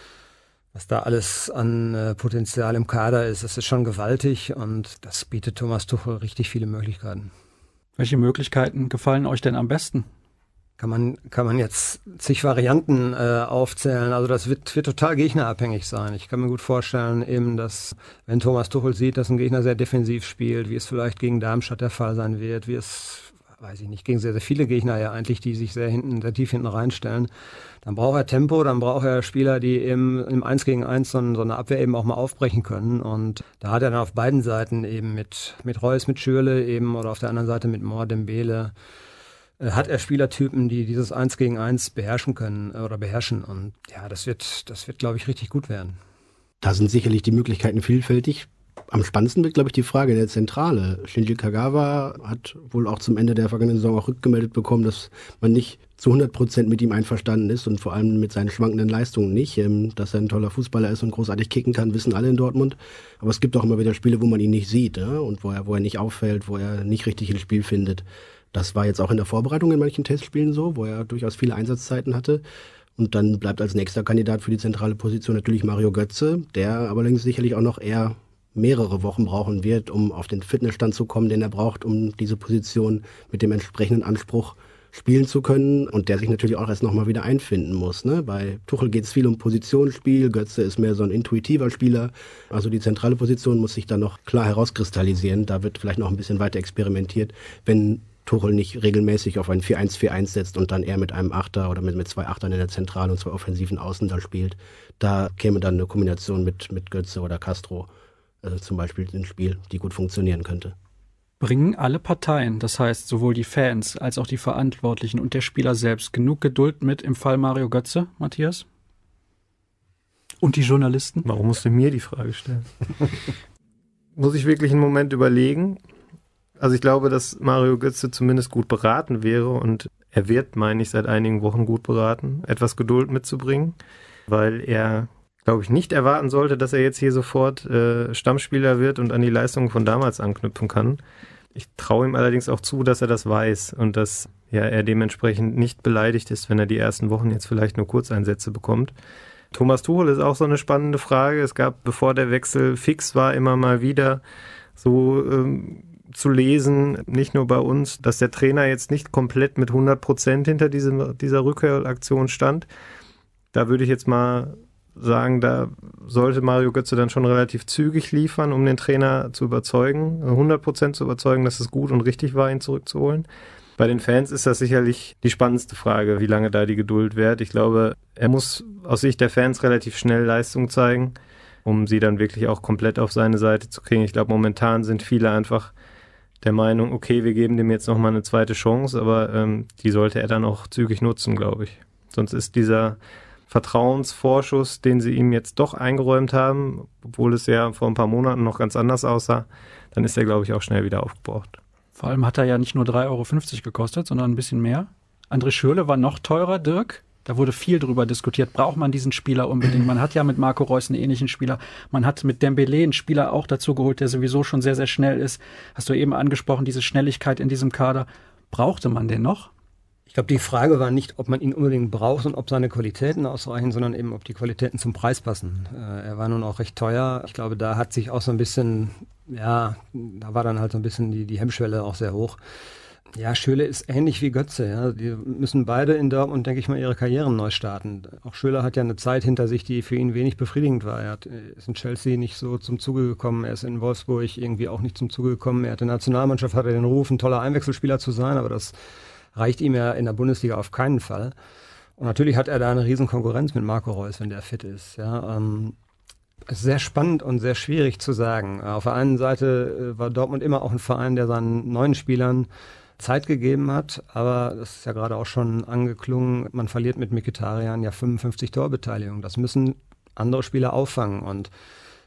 was da alles an Potenzial im Kader ist, das ist schon gewaltig und das bietet Thomas Tuchel richtig viele Möglichkeiten. Welche Möglichkeiten gefallen euch denn am besten? Kann man jetzt zig Varianten aufzählen. Also das wird total gegnerabhängig sein. Ich kann mir gut vorstellen, eben, dass wenn Thomas Tuchel sieht, dass ein Gegner sehr defensiv spielt, wie es vielleicht gegen Darmstadt der Fall sein wird, wie es, weiß ich nicht, gegen sehr, sehr viele Gegner ja eigentlich, die sich sehr tief hinten reinstellen, dann braucht er Tempo, dann braucht er Spieler, die eben im 1 gegen 1 so eine Abwehr eben auch mal aufbrechen können. Und da hat er dann auf beiden Seiten eben mit Reus, mit Schürrle eben oder auf der anderen Seite mit Mohr, Dembele, hat er Spielertypen, die dieses 1 gegen 1 beherrschen können oder beherrschen. Und ja, das wird, glaube ich, richtig gut werden. Da sind sicherlich die Möglichkeiten vielfältig. Am spannendsten wird, glaube ich, die Frage in der Zentrale. Shinji Kagawa hat wohl auch zum Ende der vergangenen Saison auch rückgemeldet bekommen, dass man nicht zu 100% mit ihm einverstanden ist und vor allem mit seinen schwankenden Leistungen nicht. Dass er ein toller Fußballer ist und großartig kicken kann, wissen alle in Dortmund. Aber es gibt auch immer wieder Spiele, wo man ihn nicht sieht, ja? Und wo er nicht auffällt, wo er nicht richtig ins Spiel findet. Das war jetzt auch in der Vorbereitung in manchen Testspielen so, wo er durchaus viele Einsatzzeiten hatte. Und dann bleibt als nächster Kandidat für die zentrale Position natürlich Mario Götze, der allerdings sicherlich auch noch eher mehrere Wochen brauchen wird, um auf den Fitnessstand zu kommen, den er braucht, um diese Position mit dem entsprechenden Anspruch spielen zu können und der sich natürlich auch erst nochmal wieder einfinden muss. Ne? Bei Tuchel geht es viel um Positionsspiel, Götze ist mehr so ein intuitiver Spieler. Also die zentrale Position muss sich dann noch klar herauskristallisieren. Da wird vielleicht noch ein bisschen weiter experimentiert, wenn Tuchel nicht regelmäßig auf ein 4-1-4-1 setzt und dann eher mit einem Achter oder mit zwei Achtern in der Zentrale und zwei offensiven Außen da spielt. Da käme dann eine Kombination mit Götze oder Castro zum Beispiel ins Spiel, die gut funktionieren könnte. Bringen alle Parteien, das heißt sowohl die Fans als auch die Verantwortlichen und der Spieler selbst, genug Geduld mit im Fall Mario Götze, Matthias? Und die Journalisten? Warum musst du mir die Frage stellen? Muss ich wirklich einen Moment überlegen? Also ich glaube, dass Mario Götze zumindest gut beraten wäre und er wird, meine ich, seit einigen Wochen gut beraten, etwas Geduld mitzubringen, weil er, glaube ich, nicht erwarten sollte, dass er jetzt hier sofort Stammspieler wird und an die Leistungen von damals anknüpfen kann. Ich traue ihm allerdings auch zu, dass er das weiß und dass er dementsprechend nicht beleidigt ist, wenn er die ersten Wochen jetzt vielleicht nur Kurzeinsätze bekommt. Thomas Tuchel ist auch so eine spannende Frage. Es gab, bevor der Wechsel fix war, immer mal wieder so zu lesen, nicht nur bei uns, dass der Trainer jetzt nicht komplett mit 100% hinter dieser Rückholaktion stand. Da würde ich jetzt mal sagen, da sollte Mario Götze dann schon relativ zügig liefern, um den Trainer zu überzeugen, 100% zu überzeugen, dass es gut und richtig war, ihn zurückzuholen. Bei den Fans ist das sicherlich die spannendste Frage, wie lange da die Geduld währt. Ich glaube, er muss aus Sicht der Fans relativ schnell Leistung zeigen, um sie dann wirklich auch komplett auf seine Seite zu kriegen. Ich glaube, momentan sind viele einfach der Meinung, okay, wir geben dem jetzt nochmal eine zweite Chance, aber die sollte er dann auch zügig nutzen, glaube ich. Sonst ist dieser Vertrauensvorschuss, den sie ihm jetzt doch eingeräumt haben, obwohl es ja vor ein paar Monaten noch ganz anders aussah, dann ist er, glaube ich, auch schnell wieder aufgebraucht. Vor allem hat er ja nicht nur 3,50 € gekostet, sondern ein bisschen mehr. André Schürrle war noch teurer, Dirk. Da wurde viel drüber diskutiert. Braucht man diesen Spieler unbedingt? Man hat ja mit Marco Reus einen ähnlichen Spieler. Man hat mit Dembele einen Spieler auch dazu geholt, der sowieso schon sehr, sehr schnell ist. Hast du eben angesprochen, diese Schnelligkeit in diesem Kader. Brauchte man den noch? Ich glaube, die Frage war nicht, ob man ihn unbedingt braucht und ob seine Qualitäten ausreichen, sondern eben, ob die Qualitäten zum Preis passen. Er war nun auch recht teuer. Ich glaube, da hat sich auch so ein bisschen, da war dann halt so ein bisschen die Hemmschwelle auch sehr hoch. Ja, Schürrle ist ähnlich wie Götze. Ja. Die müssen beide in Dortmund, denke ich mal, ihre Karrieren neu starten. Auch Schürrle hat ja eine Zeit hinter sich, die für ihn wenig befriedigend war. Er ist in Chelsea nicht so zum Zuge gekommen. Er ist in Wolfsburg irgendwie auch nicht zum Zuge gekommen. Er hat in der Nationalmannschaft, hat er den Ruf, ein toller Einwechselspieler zu sein, aber das reicht ihm ja in der Bundesliga auf keinen Fall. Und natürlich hat er da eine riesen Konkurrenz mit Marco Reus, wenn der fit ist. Ja. Es ist sehr spannend und sehr schwierig zu sagen. Auf der einen Seite war Dortmund immer auch ein Verein, der seinen neuen Spielern Zeit gegeben hat, aber das ist ja gerade auch schon angeklungen, man verliert mit Mkhitaryan ja 55 Torbeteiligung. Das müssen andere Spieler auffangen und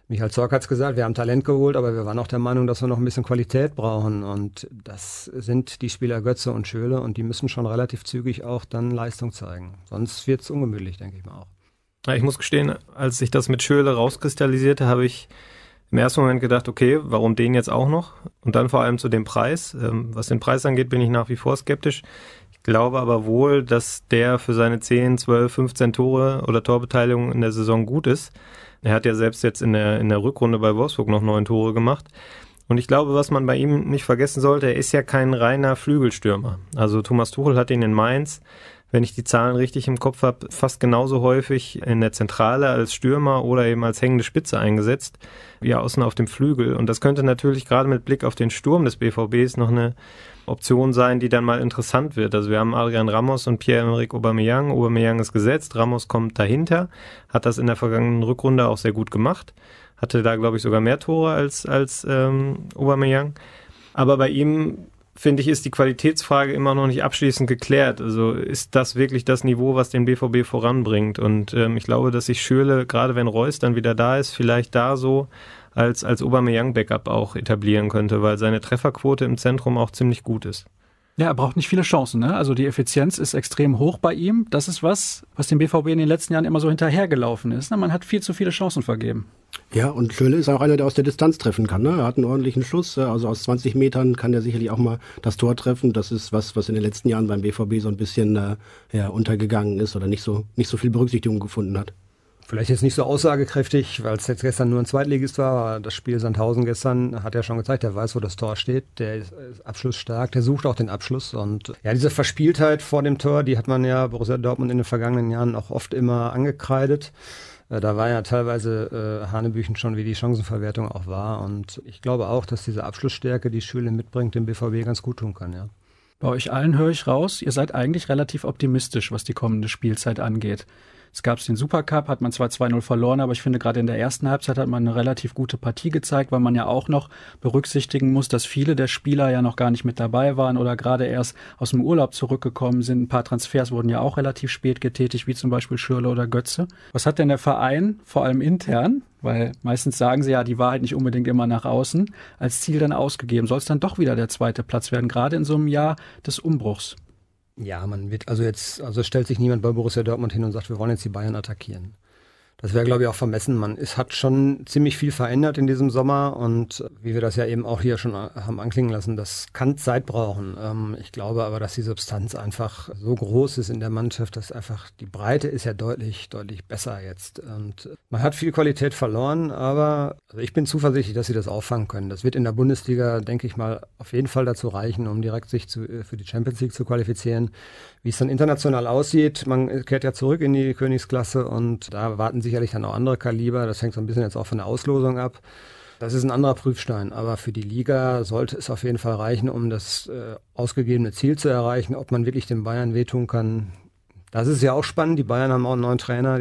Michael Zorc hat es gesagt, wir haben Talent geholt, aber wir waren auch der Meinung, dass wir noch ein bisschen Qualität brauchen. Und das sind die Spieler Götze und Schöle und die müssen schon relativ zügig auch dann Leistung zeigen. Sonst wird es ungemütlich, denke ich mal auch. Ja, ich muss gestehen, als sich das mit Schöle rauskristallisierte, habe ich im ersten Moment gedacht, okay, warum den jetzt auch noch? Und dann vor allem zu dem Preis. Was den Preis angeht, bin ich nach wie vor skeptisch. Ich glaube aber wohl, dass der für seine 10, 12, 15 Tore oder Torbeteiligung in der Saison gut ist. Er hat ja selbst jetzt in der Rückrunde bei Wolfsburg noch 9 Tore gemacht. Und ich glaube, was man bei ihm nicht vergessen sollte, er ist ja kein reiner Flügelstürmer. Also Thomas Tuchel hat ihn in Mainz, wenn ich die Zahlen richtig im Kopf habe, fast genauso häufig in der Zentrale als Stürmer oder eben als hängende Spitze eingesetzt, wie außen auf dem Flügel. Und das könnte natürlich gerade mit Blick auf den Sturm des BVBs noch eine Option sein, die dann mal interessant wird. Also wir haben Adrian Ramos und Pierre-Emerick Aubameyang. Aubameyang ist gesetzt, Ramos kommt dahinter, hat das in der vergangenen Rückrunde auch sehr gut gemacht. Hatte da, glaube ich, sogar mehr Tore als Aubameyang. Aber bei ihm, finde ich, ist die Qualitätsfrage immer noch nicht abschließend geklärt. Also ist das wirklich das Niveau, was den BVB voranbringt? Und ich glaube, dass sich Schürrle, gerade wenn Reus dann wieder da ist, vielleicht da so als Aubameyang-Backup auch etablieren könnte, weil seine Trefferquote im Zentrum auch ziemlich gut ist. Ja, er braucht nicht viele Chancen, ne? Also die Effizienz ist extrem hoch bei ihm. Das ist was dem BVB in den letzten Jahren immer so hinterhergelaufen ist. Ne? Man hat viel zu viele Chancen vergeben. Ja, und Schöle ist auch einer, der aus der Distanz treffen kann. Ne? Er hat einen ordentlichen Schuss, also aus 20 Metern kann er sicherlich auch mal das Tor treffen. Das ist was in den letzten Jahren beim BVB so ein bisschen untergegangen ist oder nicht so viel Berücksichtigung gefunden hat. Vielleicht jetzt nicht so aussagekräftig, weil es jetzt gestern nur ein Zweitligist war, aber das Spiel Sandhausen gestern hat ja schon gezeigt, der weiß, wo das Tor steht, der ist abschlussstark, der sucht auch den Abschluss und ja, diese Verspieltheit vor dem Tor, die hat man ja Borussia Dortmund in den vergangenen Jahren auch oft immer angekreidet. Da war ja teilweise Hanebüchen schon, wie die Chancenverwertung auch war und ich glaube auch, dass diese Abschlussstärke, die Schüle mitbringt, dem BVB ganz gut tun kann, ja. Bei euch allen höre ich raus, ihr seid eigentlich relativ optimistisch, was die kommende Spielzeit angeht. Es gab den Supercup, hat man zwar 2-0 verloren, aber ich finde, gerade in der ersten Halbzeit hat man eine relativ gute Partie gezeigt, weil man ja auch noch berücksichtigen muss, dass viele der Spieler ja noch gar nicht mit dabei waren oder gerade erst aus dem Urlaub zurückgekommen sind. Ein paar Transfers wurden ja auch relativ spät getätigt, wie zum Beispiel Schürrle oder Götze. Was hat denn der Verein, vor allem intern, weil meistens sagen sie ja die Wahrheit nicht unbedingt immer nach außen, als Ziel dann ausgegeben? Soll es dann doch wieder der zweite Platz werden, gerade in so einem Jahr des Umbruchs? Ja, es stellt sich niemand bei Borussia Dortmund hin und sagt, wir wollen jetzt die Bayern attackieren. Das wäre, glaube ich, auch vermessen. Es hat schon ziemlich viel verändert in diesem Sommer und wie wir das ja eben auch hier schon haben anklingen lassen, das kann Zeit brauchen. Ich glaube aber, dass die Substanz einfach so groß ist in der Mannschaft, dass einfach die Breite ist ja deutlich, deutlich besser jetzt. Und man hat viel Qualität verloren, aber also ich bin zuversichtlich, dass sie das auffangen können. Das wird in der Bundesliga, denke ich mal, auf jeden Fall dazu reichen, um direkt sich für die Champions League zu qualifizieren. Wie es dann international aussieht, man kehrt ja zurück in die Königsklasse und da warten sicherlich dann auch andere Kaliber. Das hängt so ein bisschen jetzt auch von der Auslosung ab. Das ist ein anderer Prüfstein, aber für die Liga sollte es auf jeden Fall reichen, um das ausgegebene Ziel zu erreichen. Ob man wirklich den Bayern wehtun kann, das ist ja auch spannend. Die Bayern haben auch einen neuen Trainer,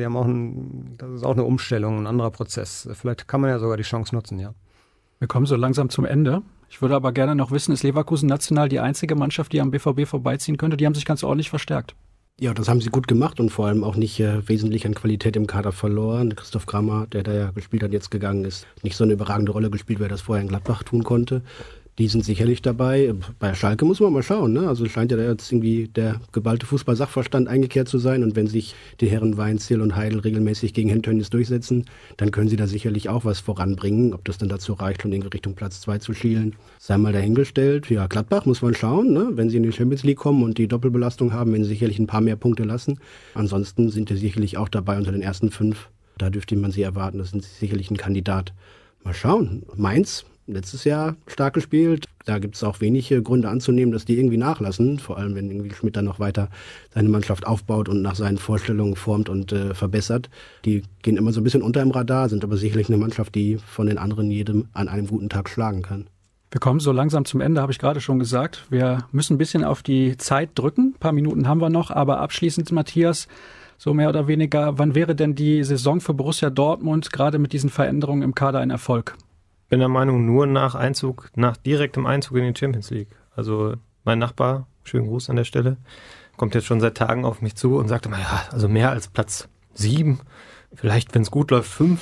das ist auch eine Umstellung, ein anderer Prozess. Vielleicht kann man ja sogar die Chance nutzen, ja. Wir kommen so langsam zum Ende. Ich würde aber gerne noch wissen, ist Leverkusen national die einzige Mannschaft, die am BVB vorbeiziehen könnte? Die haben sich ganz ordentlich verstärkt. Ja, das haben sie gut gemacht und vor allem auch nicht wesentlich an Qualität im Kader verloren. Christoph Kramer, der da ja gespielt hat, jetzt gegangen ist, nicht so eine überragende Rolle gespielt, wie er das vorher in Gladbach tun konnte. Die sind sicherlich dabei. Bei Schalke muss man mal schauen, ne? Also scheint ja da jetzt irgendwie der geballte Fußball-Sachverstand eingekehrt zu sein. Und wenn sich die Herren Weinzierl und Heidel regelmäßig gegen Hentönnies durchsetzen, dann können sie da sicherlich auch was voranbringen. Ob das dann dazu reicht, schon in Richtung Platz 2 zu schielen, sei mal dahingestellt. Ja, Gladbach muss man schauen, ne? Wenn sie in die Champions League kommen und die Doppelbelastung haben, werden sie sicherlich ein paar mehr Punkte lassen. Ansonsten sind die sicherlich auch dabei unter den ersten 5. Da dürfte man sie erwarten. Das sind sicherlich ein Kandidat. Mal schauen. Mainz, letztes Jahr stark gespielt. Da gibt es auch wenige Gründe anzunehmen, dass die irgendwie nachlassen. Vor allem, wenn irgendwie Schmidt dann noch weiter seine Mannschaft aufbaut und nach seinen Vorstellungen formt und verbessert. Die gehen immer so ein bisschen unter im Radar, sind aber sicherlich eine Mannschaft, die von den anderen jedem an einem guten Tag schlagen kann. Wir kommen so langsam zum Ende, habe ich gerade schon gesagt. Wir müssen ein bisschen auf die Zeit drücken. Ein paar Minuten haben wir noch, aber abschließend, Matthias, so mehr oder weniger, wann wäre denn die Saison für Borussia Dortmund gerade mit diesen Veränderungen im Kader ein Erfolg? Ich bin der Meinung, nur nach direktem Einzug in die Champions League. Also mein Nachbar, schönen Gruß an der Stelle, kommt jetzt schon seit Tagen auf mich zu und sagt immer, ja, also mehr als Platz 7, vielleicht, wenn es gut läuft, 5,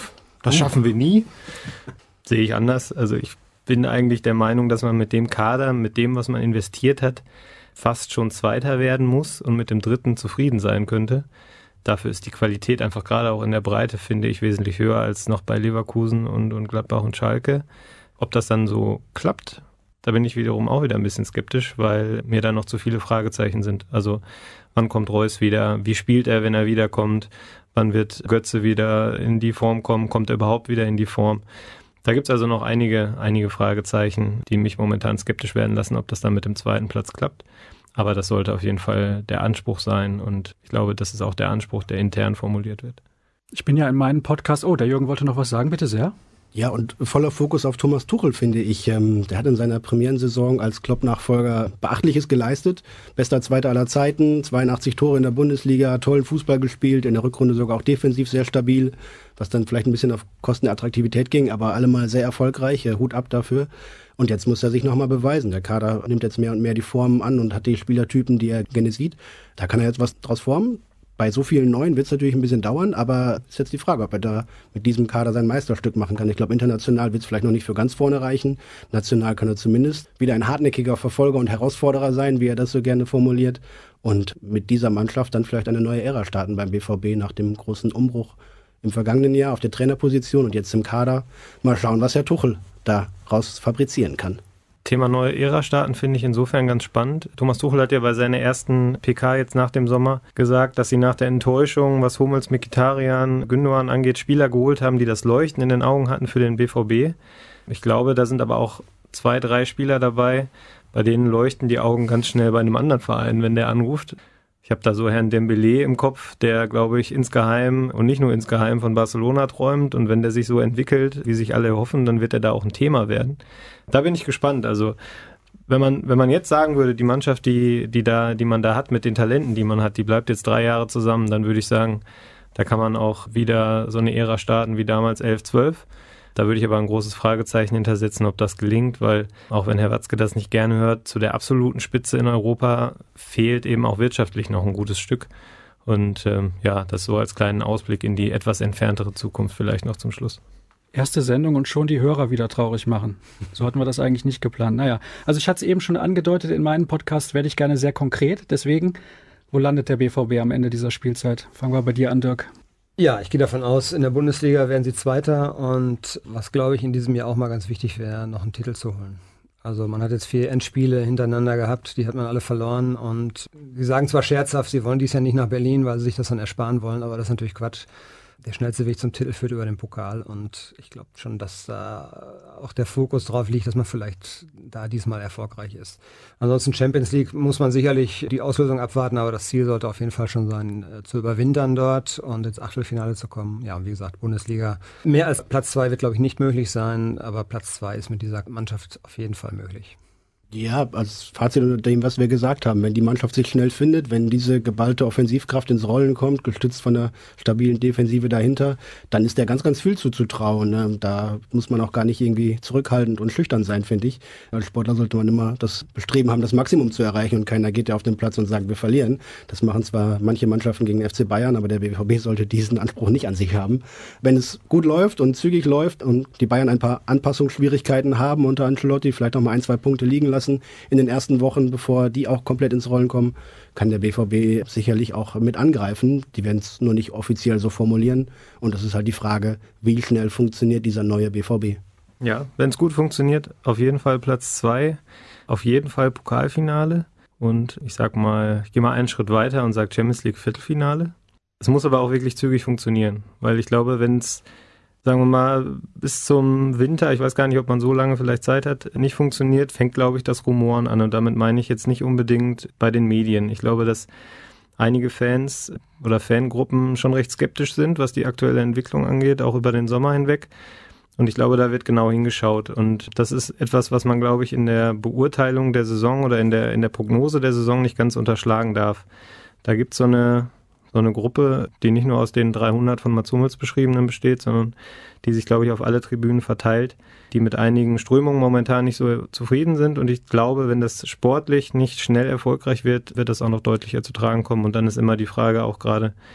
Das schaffen wir nie. Sehe ich anders. Also ich bin eigentlich der Meinung, dass man mit dem Kader, mit dem, was man investiert hat, fast schon Zweiter werden muss und mit dem Dritten zufrieden sein könnte. Dafür ist die Qualität einfach gerade auch in der Breite, finde ich, wesentlich höher als noch bei Leverkusen und Gladbach und Schalke. Ob das dann so klappt, da bin ich wiederum auch wieder ein bisschen skeptisch, weil mir da noch zu viele Fragezeichen sind. Also wann kommt Reus wieder? Wie spielt er, wenn er wiederkommt? Wann wird Götze wieder in die Form kommen? Kommt er überhaupt wieder in die Form? Da gibt es also noch einige Fragezeichen, die mich momentan skeptisch werden lassen, ob das dann mit dem zweiten Platz klappt. Aber das sollte auf jeden Fall der Anspruch sein und ich glaube, das ist auch der Anspruch, der intern formuliert wird. Ich bin ja in meinem Podcast, der Jürgen wollte noch was sagen, bitte sehr. Ja, und voller Fokus auf Thomas Tuchel, finde ich. Der hat in seiner Premierensaison als Klopp-Nachfolger Beachtliches geleistet. Bester Zweiter aller Zeiten, 82 Tore in der Bundesliga, tollen Fußball gespielt, in der Rückrunde sogar auch defensiv sehr stabil, was dann vielleicht ein bisschen auf Kosten der Attraktivität ging, aber allemal sehr erfolgreich. Hut ab dafür. Und jetzt muss er sich nochmal beweisen. Der Kader nimmt jetzt mehr und mehr die Formen an und hat die Spielertypen, die er gerne sieht. Da kann er jetzt was draus formen. Bei so vielen Neuen wird es natürlich ein bisschen dauern, aber ist jetzt die Frage, ob er da mit diesem Kader sein Meisterstück machen kann. Ich glaube, international wird es vielleicht noch nicht für ganz vorne reichen. National kann er zumindest wieder ein hartnäckiger Verfolger und Herausforderer sein, wie er das so gerne formuliert. Und mit dieser Mannschaft dann vielleicht eine neue Ära starten beim BVB nach dem großen Umbruch im vergangenen Jahr auf der Trainerposition und jetzt im Kader. Mal schauen, was Herr Tuchel da raus fabrizieren kann. Thema neue Ära starten finde ich insofern ganz spannend. Thomas Tuchel hat ja bei seiner ersten PK jetzt nach dem Sommer gesagt, dass sie nach der Enttäuschung, was Hummels, Mkhitaryan, Gündoğan angeht, Spieler geholt haben, die das Leuchten in den Augen hatten für den BVB. Ich glaube, da sind aber auch 2, 3 Spieler dabei, bei denen leuchten die Augen ganz schnell bei einem anderen Verein, wenn der anruft. Ich habe da so Herrn Dembélé im Kopf, der, glaube ich, insgeheim und nicht nur insgeheim von Barcelona träumt. Und wenn der sich so entwickelt, wie sich alle hoffen, dann wird er da auch ein Thema werden. Da bin ich gespannt. Also wenn man jetzt sagen würde, die Mannschaft, die man da hat mit den Talenten, die man hat, die bleibt jetzt 3 Jahre zusammen, dann würde ich sagen, da kann man auch wieder so eine Ära starten wie damals 11, 12. Da würde ich aber ein großes Fragezeichen hintersetzen, ob das gelingt, weil auch wenn Herr Watzke das nicht gerne hört, zu der absoluten Spitze in Europa fehlt eben auch wirtschaftlich noch ein gutes Stück. Und das so als kleinen Ausblick in die etwas entferntere Zukunft vielleicht noch zum Schluss. Erste Sendung und schon die Hörer wieder traurig machen. So hatten wir das eigentlich nicht geplant. Naja, also ich hatte es eben schon angedeutet, in meinem Podcast werde ich gerne sehr konkret. Deswegen, wo landet der BVB am Ende dieser Spielzeit? Fangen wir bei dir an, Dirk. Ja, ich gehe davon aus, in der Bundesliga werden sie Zweiter und was, glaube ich, in diesem Jahr auch mal ganz wichtig wäre, noch einen Titel zu holen. Also man hat jetzt 4 Endspiele hintereinander gehabt, die hat man alle verloren und sie sagen zwar scherzhaft, sie wollen dies Jahr nicht nach Berlin, weil sie sich das dann ersparen wollen, aber das ist natürlich Quatsch. Der schnellste Weg zum Titel führt über den Pokal und ich glaube schon, dass da auch der Fokus drauf liegt, dass man vielleicht da diesmal erfolgreich ist. Ansonsten Champions League muss man sicherlich die Auslösung abwarten, aber das Ziel sollte auf jeden Fall schon sein, zu überwintern dort und ins Achtelfinale zu kommen. Ja, und wie gesagt, Bundesliga. Mehr als Platz 2 wird, glaube ich, nicht möglich sein, aber Platz 2 ist mit dieser Mannschaft auf jeden Fall möglich. Ja, als Fazit unter dem, was wir gesagt haben, wenn die Mannschaft sich schnell findet, wenn diese geballte Offensivkraft ins Rollen kommt, gestützt von einer stabilen Defensive dahinter, dann ist der ganz, ganz viel zuzutrauen. Ne? Da muss man auch gar nicht irgendwie zurückhaltend und schüchtern sein, finde ich. Als Sportler sollte man immer das Bestreben haben, das Maximum zu erreichen und keiner geht ja auf den Platz und sagt, wir verlieren. Das machen zwar manche Mannschaften gegen den FC Bayern, aber der BVB sollte diesen Anspruch nicht an sich haben. Wenn es gut läuft und zügig läuft und die Bayern ein paar Anpassungsschwierigkeiten haben unter Ancelotti, vielleicht noch mal 1, 2 Punkte liegen lassen, in den ersten Wochen, bevor die auch komplett ins Rollen kommen, kann der BVB sicherlich auch mit angreifen. Die werden es nur nicht offiziell so formulieren. Und das ist halt die Frage, wie schnell funktioniert dieser neue BVB? Ja, wenn es gut funktioniert, auf jeden Fall Platz 2, auf jeden Fall Pokalfinale. Und ich sag mal, ich gehe mal einen Schritt weiter und sage Champions League Viertelfinale. Es muss aber auch wirklich zügig funktionieren, weil ich glaube, wenn es, sagen wir mal, bis zum Winter, ich weiß gar nicht, ob man so lange vielleicht Zeit hat, nicht funktioniert, fängt, glaube ich, das Rumoren an. Und damit meine ich jetzt nicht unbedingt bei den Medien. Ich glaube, dass einige Fans oder Fangruppen schon recht skeptisch sind, was die aktuelle Entwicklung angeht, auch über den Sommer hinweg. Und ich glaube, da wird genau hingeschaut. Und das ist etwas, was man, glaube ich, in der Beurteilung der Saison oder in der Prognose der Saison nicht ganz unterschlagen darf. Da gibt es so eine Gruppe, die nicht nur aus den 300 von Mats Hummels beschriebenen besteht, sondern die sich, glaube ich, auf alle Tribünen verteilt, die mit einigen Strömungen momentan nicht so zufrieden sind. Und ich glaube, wenn das sportlich nicht schnell erfolgreich wird, wird das auch noch deutlicher zu tragen kommen. Und dann ist immer die Frage auch gerade,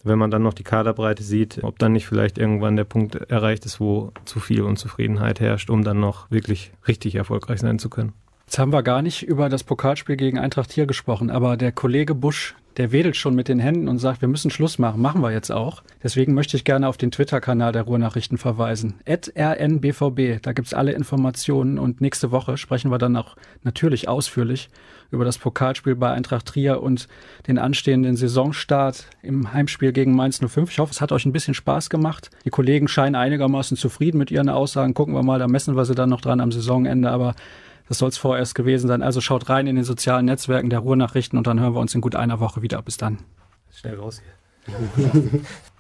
wenn man dann noch die Kaderbreite sieht, ob dann nicht vielleicht irgendwann der Punkt erreicht ist, wo zu viel Unzufriedenheit herrscht, um dann noch wirklich richtig erfolgreich sein zu können. Jetzt haben wir gar nicht über das Pokalspiel gegen Eintracht Trier gesprochen, aber der Kollege Busch, der wedelt schon mit den Händen und sagt, wir müssen Schluss machen. Machen wir jetzt auch. Deswegen möchte ich gerne auf den Twitter-Kanal der Ruhrnachrichten verweisen. @rnbvb, da gibt's alle Informationen und nächste Woche sprechen wir dann auch natürlich ausführlich über das Pokalspiel bei Eintracht Trier und den anstehenden Saisonstart im Heimspiel gegen Mainz 05. Ich hoffe, es hat euch ein bisschen Spaß gemacht. Die Kollegen scheinen einigermaßen zufrieden mit ihren Aussagen. Gucken wir mal, da messen wir sie dann noch dran am Saisonende, aber das soll es vorerst gewesen sein. Also schaut rein in den sozialen Netzwerken der Ruhrnachrichten und dann hören wir uns in gut einer Woche wieder. Bis dann. Schnell raus hier.